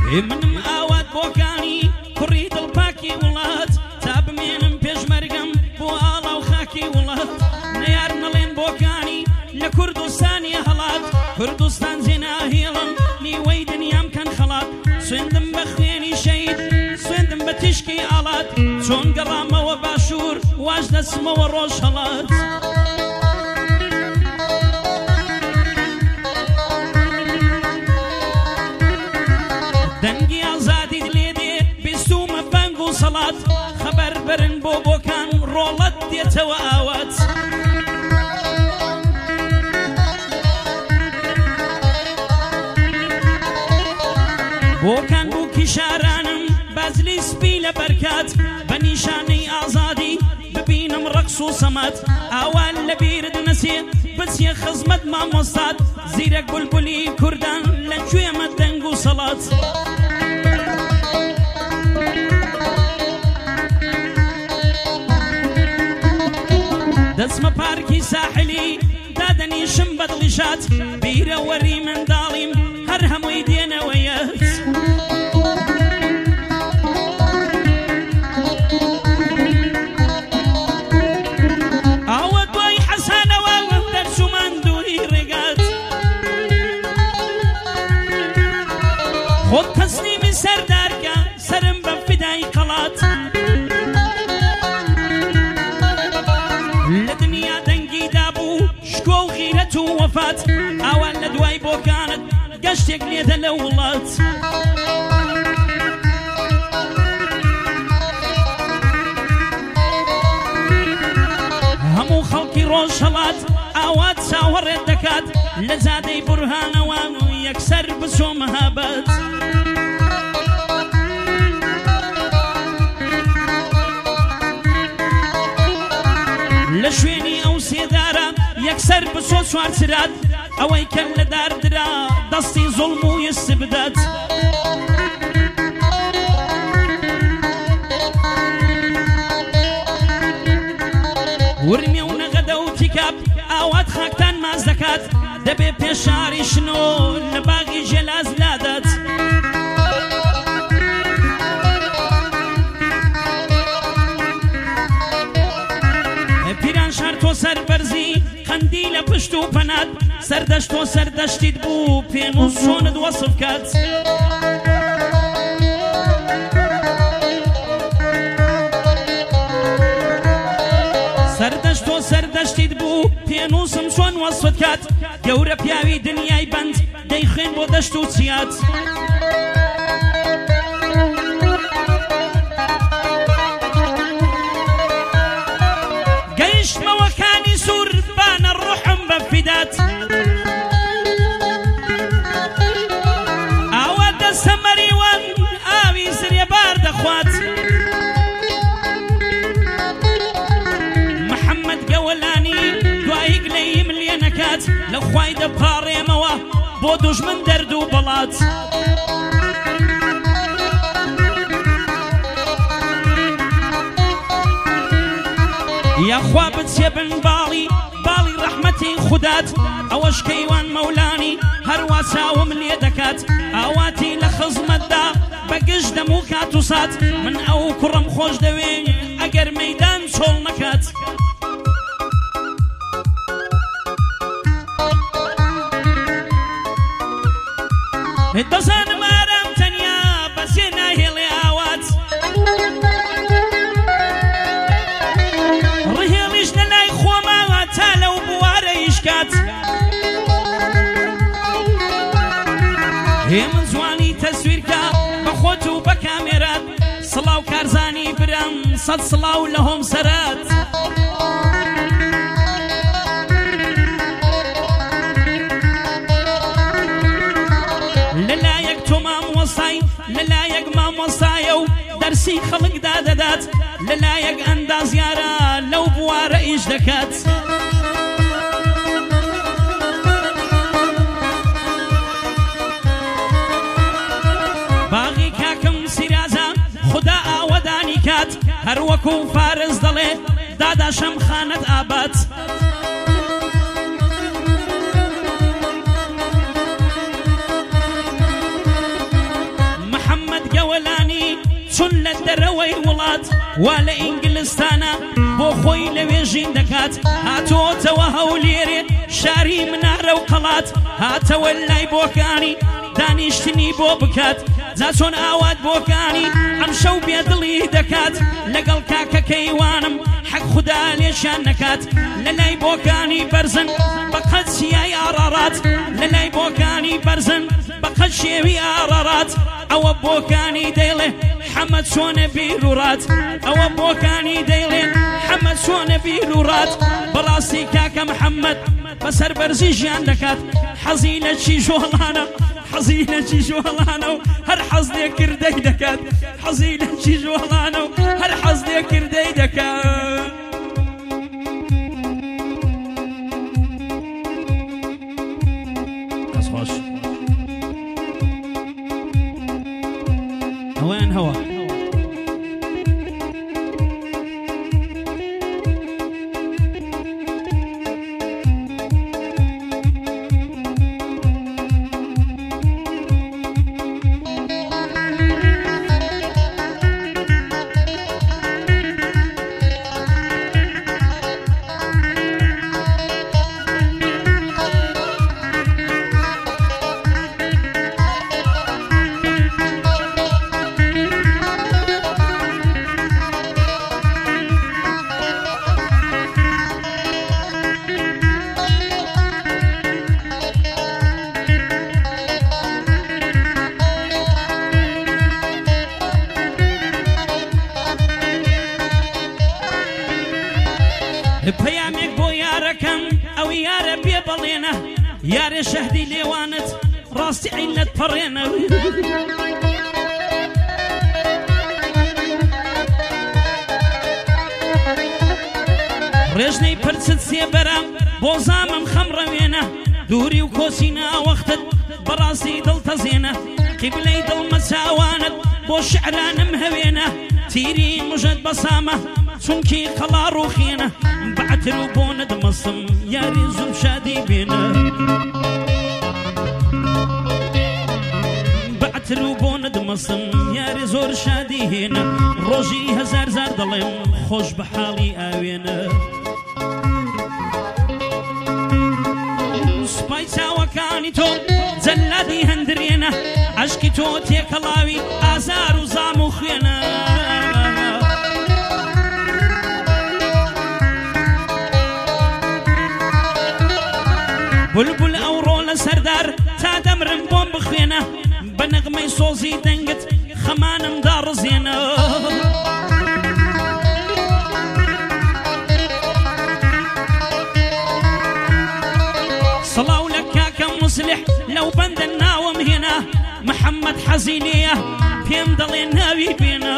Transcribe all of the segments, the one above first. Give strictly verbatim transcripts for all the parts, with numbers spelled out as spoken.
منم ئاوات بۆکانی کوڕی دڵپاکی وڵات تا بمێنم پێشمەرگەم بۆ ئاڵا و خاکی وڵات نەیار نەڵێن بۆکانی لە کوردستانی هەڵات کوردستان جێناهێڵم نیوەی دنیام کەن خەڵات سوێندم بە خوێنی شەید سوێندم بە تیشکی ئاڵات چۆن گەڕامەوە باشوور واش دەچمەوە ڕۆژ هەڵات دەنگی ئازادی لێ دێ بیستومە بەنگ و سەڵات خەبەر برن بۆ بۆکان ڕۆڵەت دێتەوە ئاوات بۆکان بوو کیشارانم بازلی سپی لە بەرکات بە نیشانەی ئازادی ببینم ڕەقس و سەمات ئاوان لە بیرت نەسێ بچیە خزمەت مامۆستات زیرەک بولبولی کوردان لە کوێمە دەنگ و سەڵات دەچمە پارکی ساحلی دادەنیشم بەدڵیشات بیرە وەری منداڵیم هەر هەمووی دێنەوەیەت ئاوە دوای حەسانەوە دەرچوومان دووری ڕێگات خۆت تەسلیمی سەردارکە سرم بە فیدای قەڵات لە دنیا دەنگی دابوو شکۆ و غیرەت و وەفات ئاوان لە دوای بۆکانت گەشتێک لێدە لە وڵات هەموو خەڵکی ڕۆژهەڵات ئاوات چاوەڕێت دەکات لە زادەی بورهانەوە یەکسەر بچۆ مەهابەت لە شوێنی ئەو سێدارە یەکسەر بچۆ چوارچرات ئەوەی کەم لە داردرا دەستی زوڵم و یەسی بدات ورمێ و نەغەدە و تیکاپ ئاوات خاکتان ماز دەکات دەبێ پێشاری شنۆ لە باغی ژێلاز لادات پیران شار تۆ سەربەرزی قەندی لە پشت و پەنات سەردەشت تۆ سەردەشتیت بوو پێنووس چۆنت وەسف کات سەردەشت تۆ سەردەشتیت بوو پێنووسم چۆن وەسفت کات گەورە پیاوی دنیای بەند دەیخوێن بۆ دەشت و چیات گەیشتمەوەکانی سوور بانە ڕوحم بە فیدات ئاوا دەستە مەریوان ئاوی زرێبار دەخوات محەممەد گەوەلانی دوایی گلەیم لێ نەکات لە خوای دەپاڕێمەوە بۆ دوژمن دەرد و بەڵات یاخوا بچێ بن باڵی باڵی ڕەحمەتی خودات ئەوەش کەیوان مەولانی هەروە چاوم لێ دەکات ئاواتی لە خزمەتدا بەگشت دەم و کات و سات من ئەو کوڕم خۆش دەوێ ئەگەر مەیدان چۆڵ نەکات دەزانم ئارام تەنیا بەسێ ناهێڵێ ئاوات ڕهێڵیش لە لای خۆماوە تا لەو بوارە ئیشکات هێ من جوانی تەسویرکە بە خۆت و بە کامێرات سڵاو کارزانی برام سەد سڵاو لە هۆم سەرات لەلایەک تۆ مامۆستای لەلایەک مامۆستایە و دەرسی خەڵکدا دەدات لەلایەک ئەندازیارە لەو بوارە ئیش دەکات باغی کاکم سیرازە خدا ئاوەدانی کات هەر وەکو فارس دەڵێ دادا شەمخانەت ئابات چون لە دەرەوەی وڵات وا لە ئینگلستانە بۆ خۆی لەوێژین دەکات هاتۆتەوە هەولێرێ شاری منارە و قەڵات هاتەوە لای بۆکانی دانیشتنی بۆ بکات جا چۆن ئاوات بۆکانی ئەم شەو بێدڵی دەکات لەگەڵ کاکەکەی وانم حەق خودا لێشان نەکات لە لای بۆکانی بەرزن بە قەد سیای ئارارات لە لای بۆکانی بەرزن بە قەد شێوی ئارارات ئەوە بۆکانی دەیڵێ حەمەد چۆنە بیر و ڕات ئەوە بۆکانی دەیڵێ حەمەد چۆنە بیر و ڕات بەڕاستی کاکە محەممەد بەسەر بەرزی ژیان دەکات حەزی لە چی ژۆڵانە حەزی لە چی ژۆڵانە و هەر حەز لێکردەی دەکات حەزی لە چی ژۆڵانە و هەر حەز لێکردەی دەکات کەس خۆش هەوایان هەوە پەیامێک بۆ یارەکەم ئەو یارە بێ بەڵێنە یارێ شەهدی لێوانت ڕاستی عینەت پەڕێنە ڕێژنەی پرچت سێبەرە بۆ زامم خەمڕەوێنە دووری و کۆسی ناوەختت بەڕاستی دڵتەزێنە قیبلەی دڵمە چاوانت بۆ شعرانم هەوێنە تیری مژت بەسامە چونکی قەڵا ڕوخێنە بەعتر و بۆ نەدمەسم یاری زوم شادی بێنە بەعتر و بۆ نەدمەسم یاری زۆر شادی هێنە ڕۆژی هەزار زار دەڵێم خۆش بە حاڵی ئاوێنە سوپای چاوەکانی تۆ جەلادی هەندرێنە عەشقی تۆ تێکەڵاوی ئازار و زام و خوێنە بولبول ئەوڕۆ لە سەردار تا دەمرم بۆم بخوێنە بە نەغمەی سۆزی دەنگت خەمانم داڕزێنە سەڵاو لە کاکە موسلح لەو بەندە ناوم هێنا محەممەد حەزی لێیە پێم دەڵێ ناوی بێنە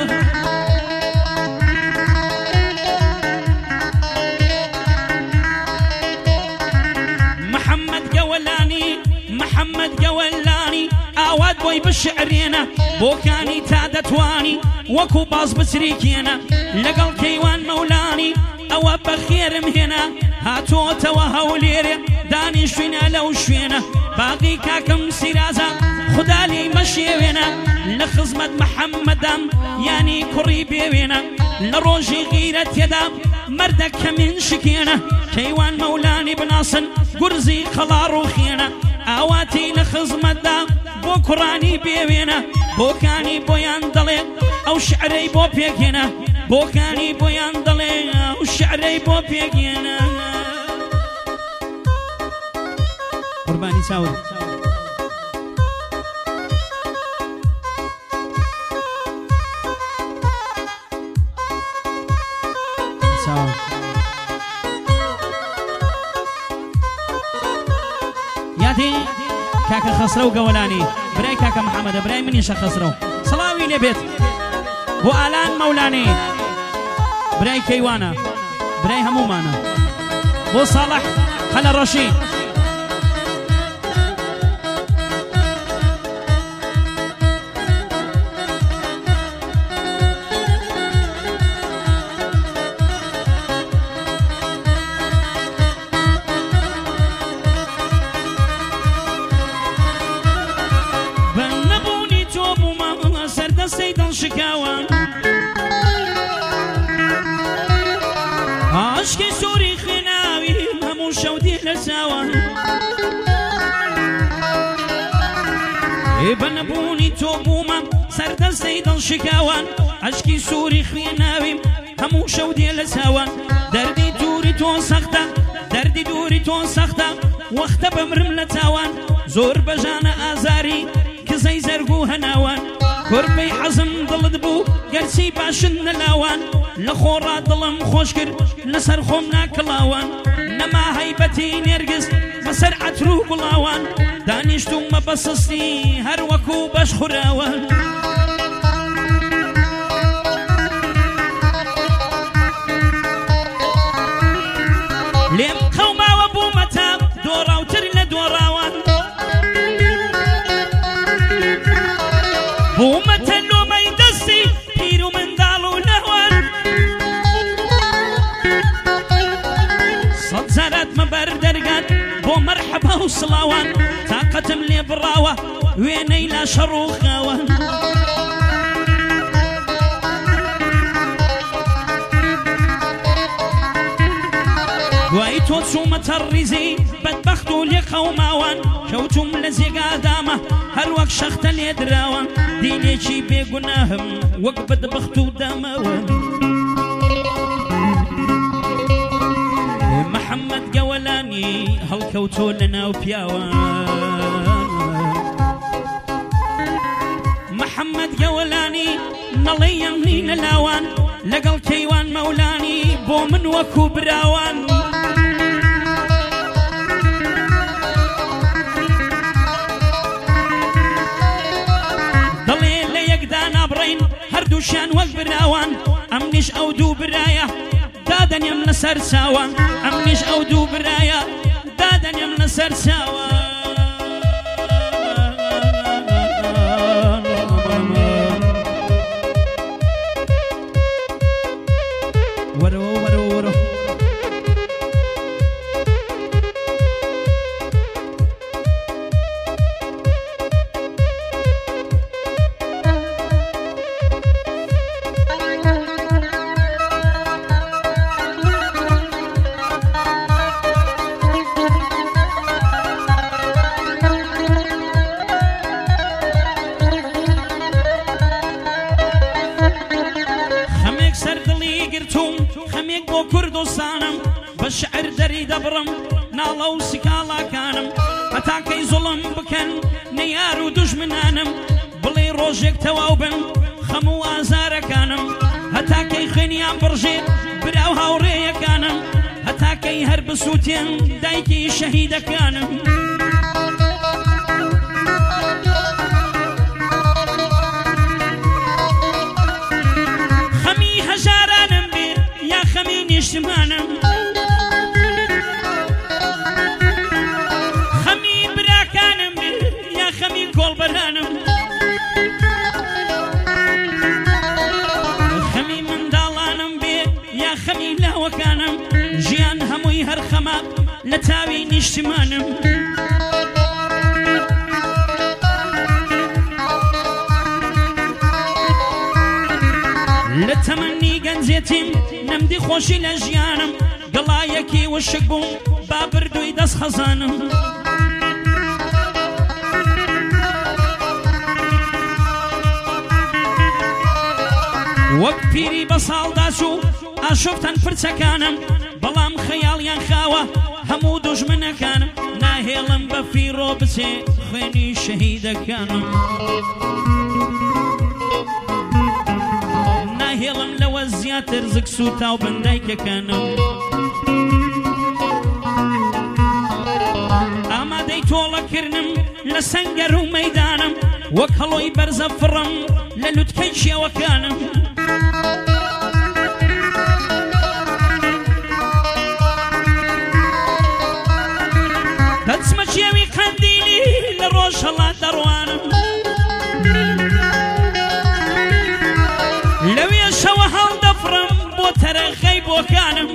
محەممەد گەوەلانی ئاوات بۆی بشعرێنە بۆکانی تا دەتوانی وەکو باز بچریکێنە لەگەڵ کەیوان مەولانی ئەوە بەخێرم هێنا هاتۆتەوە هەولێرێ دانیشتوینە لەو شوێنە باقی کاکەم سیرازە خودا لێی مەشێوێنە لە خزمەت محەممەدام یانی کوڕی بێوێنە لە ڕۆژی غیرەت تێدا مەردەکە من شکێنە کەیوان مەولانی بناسن گورزی قەڵا ڕوخێنە ئاواتی لە خزمەتدا بۆ کوڕانی بێوێنە بۆکانی بۆیان دەڵێ ئەو شعرەی بۆ پێکێنە بۆکانی بۆیان دەڵێ ئەو شعرەی بۆ پێکێنە قوربانی چاوە یادی کاکە خەسرە و گەوەلانی برای کاکە محەممەدە برای منیشە خەسرە و سەڵاوی لێبێت بۆ ئالان مەولانی برای کەیوانە برای هەمومانە بۆ ساڵح خەلە ڕەشی شکاوە لساوان بنبوني توبوما سردستي دل شكاوان عشقي سوري خويناويم همو شودي لساوان دردي دوري تو سخته دردي دوري تو سخته وقت بمرم لتاوان زور بجانا آزاري كزي زرقو هناوان كربي حزم دل دبو قرسي باشن لاوان لخورا دلم خوشكر لسر خومنا كلاوان نما هيبتي نرقص بسر عترو بلاوان دانشتو ما بسستي هر وكو باش خراوان لم قوما وابو متى دورا وتر لدوراوان بو متى لو ما يدسي بيرو من دالو لهوان صد زارات مبردرقات بو مرحبا وصلاوان طاقتم لي براوة ويني لا شروخاوان ويتو تسوم ترزي بدبختو لي قوماوان شوتم لزيق آدامة هر وقت شخت لي دراوان ديني شي بيقناهم وق بدبختو داماوان محمد قولاني هالكوتو لنا وبياوان محمد قولاني نلي يمنين لاوان لقل كيوان مولاني بو من وكو براوان ضلي اللي يقدان ابرين هردوشان وقبراوان امنش او دو برايا دادن يمن سرساوان امنش او دو برايا دادن يمن سرساوان ورو ورو ورو خميك بو كردستانم بشعر دري دبرم نالو سكالا كانم هتاكي ظلم بكن نيارو دجمنانم بلي روجك توابن خمو آزار كانم هتاكي خنيان برجي براو هاوري كانم هتاكي هرب سوتين دايكي شهيد كانم خمي هجارانم يا خمي نشتمانم خمي براكانم يا خمي قلبرانم خمي من دالانم بي يا خمي لاوكانم جيان هموي هرخما لتاوي نشتمانم لتمني قنزيتم نمدي خوشي لجيانم قلايكي والشقبوم بابردو يدس خزانم وقت بيري بصال داسو اشوفتن فرسكانم بلام خياليان خاوة همو دجمنا كانم ناهيلم بفيرو بسي خيني شهيدة كانم هيلم لو زيات رزق سوتا وبندايك كانم اما دي تولا كرنم لسنجر وميدانم وكهلوي برز فرم للوتكيشي وكانم تسمى شيوي قنديلي لروش الله دروانم لو يشوى هالدفرم بو ترخي بو كانم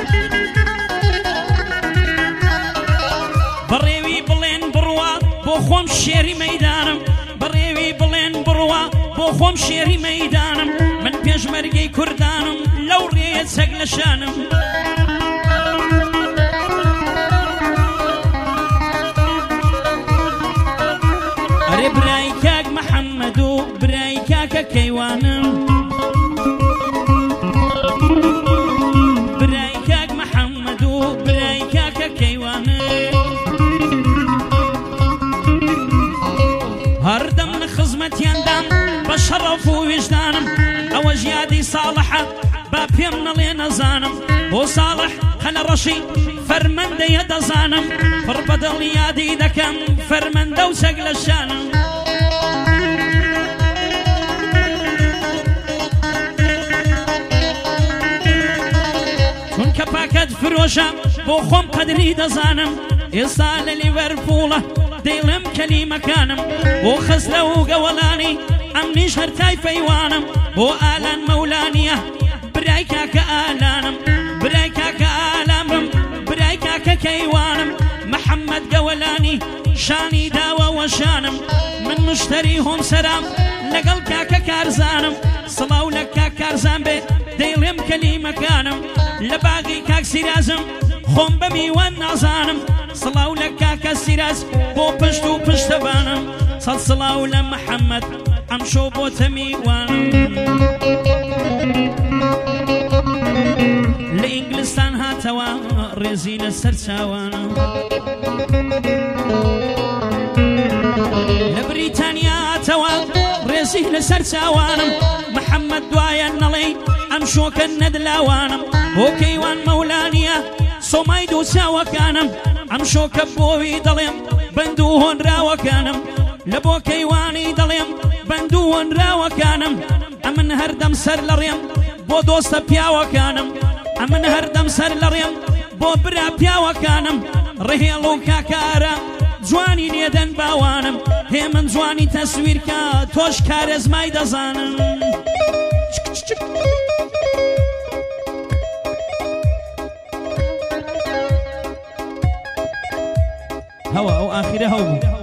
بريوي بلين بروا بو خوم شيري ميدانم بريوي بلين بروا بو خوم شيري ميدانم من بيش مرقي كردانم لو ريت سقل شانم كيوانم براي كاك محمد وبراي كاك كيوانم هردم لخزمة يندم بشرف ووجدانم او جيادي صالحة بابيمنا لينا زانم وصالح خنا رشي فرمنده يد زانم فربدل يادي دكم فرمنده وسقل الشانم چونکە پاکەت فرۆشە بۆ خۆم قەدری دەزانم ئێستا لە لیڤەرپوڵە دەیڵێم کەلیمەکانم بۆ خزرە و گەوەڵانی ئەمنیش هەر تای پەیوانم بۆ ئالان مەولانیە برای کاکە ئالانم برای کاکە ئالامم برای کاکە کەیوانم محەممەد گەوەلانی شانی داوە وەشانم من مشتری هۆم سەرام لەگەڵ کاکە کارزانم سڵاو لە کاک کارزان بێ دەیڵێم کەلیمەکانم لە باغی کاک سیرازم خۆم بە میوان نازانم سڵاو لە کاکە سیراز بۆ پشت و پشتەبانم سەد سڵاو لە محەممەد ئەمشۆ بۆتە میوانم لە ئینگلستان هاتەوە ڕێزی لەسەر چاوانم لە بریتانیا هاتەوە ڕێزی لەسەر چاوانم محەممەد دوایە نەڵێ ئەم شۆکە نەدلاوانم بۆ کەیوان مەولانیە سۆمای دوو چاوەکانم ئەم شۆکە بۆوی دەڵێم بەند و هۆنراوەکانم لە بۆ کەیوانی دەڵێم بەند و هۆنراوەکانم ئەمن هەردەم سەر لە ڕێم بۆ دۆستە پیاوەکانم ئەمن هەردەم سەر لە ڕێم بۆ برا پیاوەکانم ڕێهێڵ و کاکارە جوانی لێدەن باوانم هێ من جوانی تەسویرکە تۆش کارێزمای دەزانم هەوە ئەو ئاخیرە هەو بوو